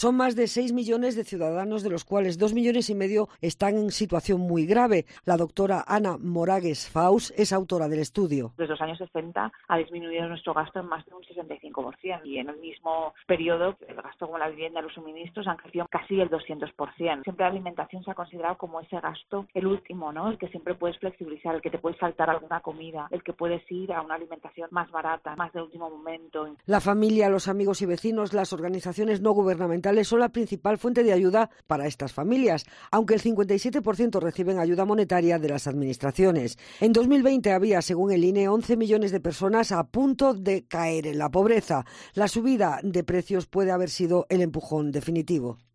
Son más de 6 millones de ciudadanos, de los cuales 2,5 millones están en situación muy grave. La doctora Ana Moragues Faus es autora del estudio. Desde los años 60 ha disminuido nuestro gasto en más de un 65% y en el mismo periodo el gasto con la vivienda y los suministros han crecido casi el 200%. Siempre la alimentación se ha considerado como ese gasto, el último, ¿no? El que siempre puedes flexibilizar, el que te puede faltar alguna comida, el que puedes ir a una alimentación más barata, más de último momento. La familia, los amigos y vecinos, las organizaciones no gubernamentales son la principal fuente de ayuda para estas familias, aunque el 57% reciben ayuda monetaria de las administraciones. En 2020 había, según el INE, 11 millones de personas a punto de caer en la pobreza. La subida de precios puede haber sido el empujón definitivo.